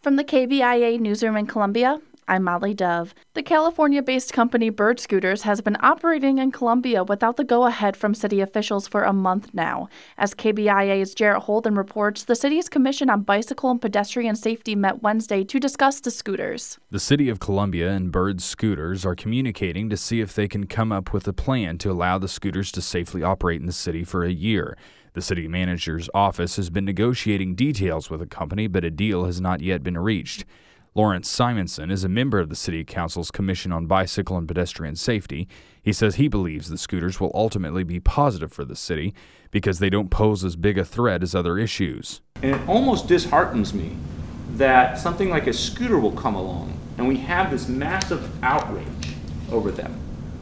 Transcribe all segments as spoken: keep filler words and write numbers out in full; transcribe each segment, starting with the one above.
From the K B I A newsroom in Columbia, I'm Molly Dove. The California-based company Bird Scooters has been operating in Columbia without the go-ahead from city officials for a month now. As K B I A's Jarrett Holden reports, the city's Commission on Bicycle and Pedestrian Safety met Wednesday to discuss the scooters. The City of Columbia and Bird Scooters are communicating to see if they can come up with a plan to allow the scooters to safely operate in the city for a year. The city manager's office has been negotiating details with the company, but a deal has not yet been reached. Lawrence Simonson is a member of the City Council's Commission on Bicycle and Pedestrian Safety. He says he believes the scooters will ultimately be positive for the city because they don't pose as big a threat as other issues. And it almost disheartens me that something like a scooter will come along and we have this massive outrage over them.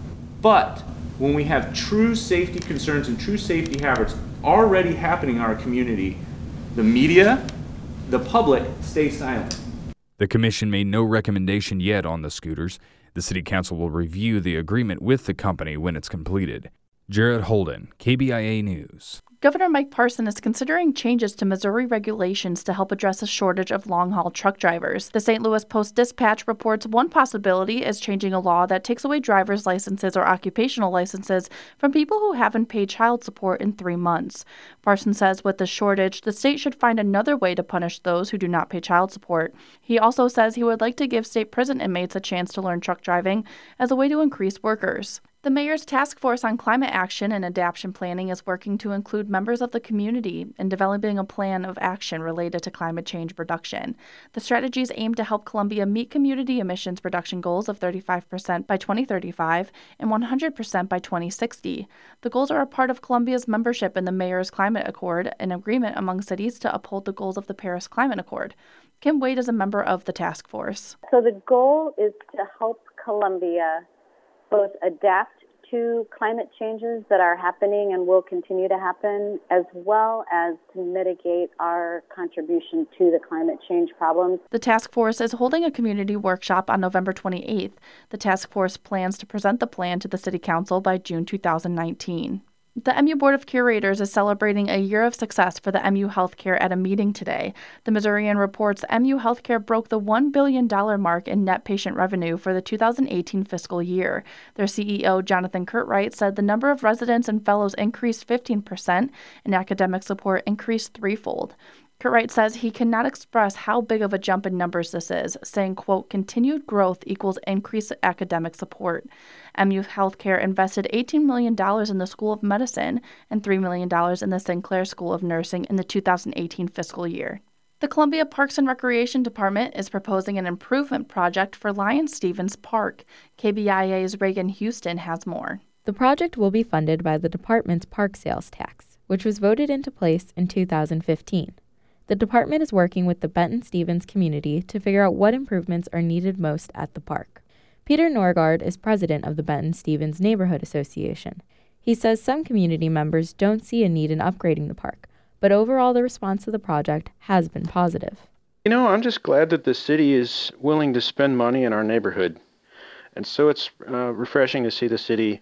But when we have true safety concerns and true safety habits already happening in our community, the media, the public stay silent. The commission made no recommendation yet on the scooters. The city council will review the agreement with the company when it's completed. Jarrett Holden, K B I A News. Governor Mike Parson is considering changes to Missouri regulations to help address a shortage of long-haul truck drivers. The Saint Louis Post-Dispatch reports one possibility is changing a law that takes away driver's licenses or occupational licenses from people who haven't paid child support in three months. Parson says with the shortage, the state should find another way to punish those who do not pay child support. He also says he would like to give state prison inmates a chance to learn truck driving as a way to increase workers. The mayor's task force on climate action and adaptation planning is working to include members of the community in developing a plan of action related to climate change reduction. The strategies aim to help Columbia meet community emissions reduction goals of thirty-five percent by twenty thirty-five and one hundred percent by twenty sixty. The goals are a part of Columbia's membership in the Mayor's Climate Accord, an agreement among cities to uphold the goals of the Paris Climate Accord. Kim Wade is a member of the task force. So the goal is to help Columbia both adapt to climate changes that are happening and will continue to happen, as well as to mitigate our contribution to the climate change problems. The task force is holding a community workshop on November twenty-eighth. The task force plans to present the plan to the City Council by June two thousand nineteen. The M U Board of Curators is celebrating a year of success for the M U Healthcare at a meeting today. The Missourian reports M U Healthcare broke the one billion dollars mark in net patient revenue for the two thousand eighteen fiscal year. Their C E O, Jonathan Curtright, said the number of residents and fellows increased fifteen percent and academic support increased threefold. Curtright says he cannot express how big of a jump in numbers this is, saying, quote, continued growth equals increased academic support. M U Healthcare invested eighteen million dollars in the School of Medicine and three million dollars in the Sinclair School of Nursing in the two thousand eighteen fiscal year. The Columbia Parks and Recreation Department is proposing an improvement project for Lion Stevens Park. K B I A's Reagan Houston has more. The project will be funded by the department's park sales tax, which was voted into place in two thousand fifteen. The department is working with the Benton Stevens community to figure out what improvements are needed most at the park. Peter Norgard is president of the Benton Stevens Neighborhood Association. He says some community members don't see a need in upgrading the park, but overall the response to the project has been positive. You know, I'm just glad that the city is willing to spend money in our neighborhood. And so it's uh, refreshing to see the city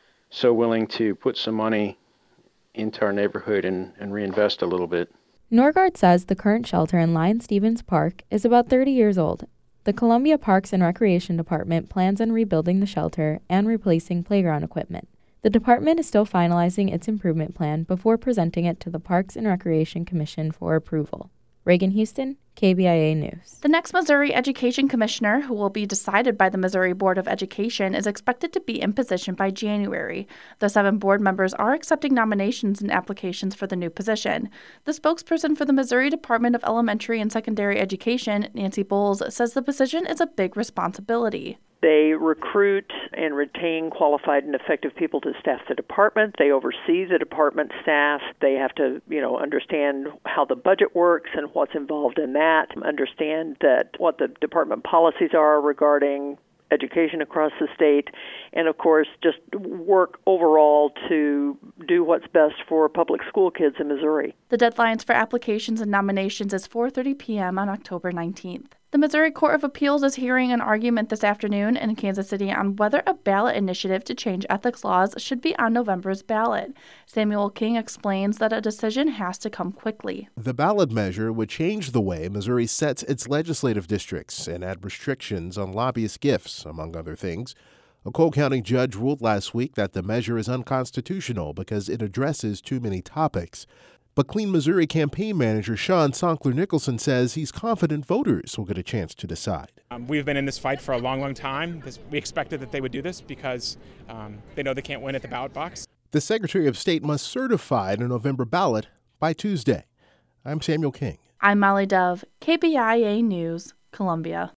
so willing to put some money into our neighborhood and, and reinvest a little bit. Norgard says the current shelter in Lion Stevens Park is about thirty years old. The Columbia Parks and Recreation Department plans on rebuilding the shelter and replacing playground equipment. The department is still finalizing its improvement plan before presenting it to the Parks and Recreation Commission for approval. Reagan Houston, K B I A News. The next Missouri Education Commissioner, who will be decided by the Missouri Board of Education, is expected to be in position by January. The seven board members are accepting nominations and applications for the new position. The spokesperson for the Missouri Department of Elementary and Secondary Education, Nancy Bowles, says the position is a big responsibility. They recruit and retain qualified and effective people to staff the department. They oversee the department staff. They have to, you know, understand how the budget works and what's involved in that, understand that what the department policies are regarding education across the state, and of course just work overall to do what's best for public school kids in Missouri. The deadlines for applications and nominations is four thirty p.m. on October nineteenth. The Missouri Court of Appeals is hearing an argument this afternoon in Kansas City on whether a ballot initiative to change ethics laws should be on November's ballot. Samuel King explains that a decision has to come quickly. The ballot measure would change the way Missouri sets its legislative districts and add restrictions on lobbyist gifts, among other things. A Cole County judge ruled last week that the measure is unconstitutional because it addresses too many topics. But Clean Missouri campaign manager Sean Sonkler Nicholson says he's confident voters will get a chance to decide. Um, we've been in this fight for a long, long time. This, we expected that they would do this because um, they know they can't win at the ballot box. The Secretary of State must certify the November ballot by Tuesday. I'm Samuel King. I'm Molly Dove, K B I A News, Columbia.